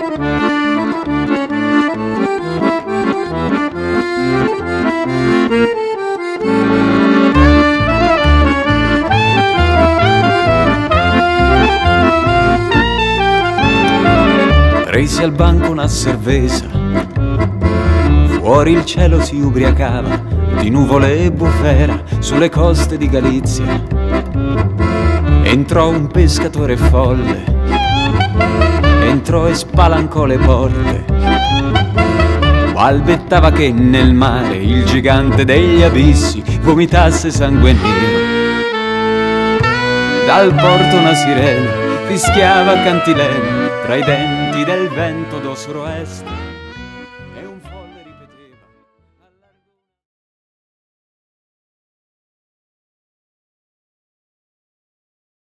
Presi al banco una cerveza, fuori il cielo si ubriacava di nuvole e bufera sulle coste di Galizia. Entrò un pescatore folle, entrò e spalancò le porte, balbettava che nel mare il gigante degli abissi vomitasse sangue nero. Dal porto una sirena fischiava cantilena tra i denti del vento d'Osro Est.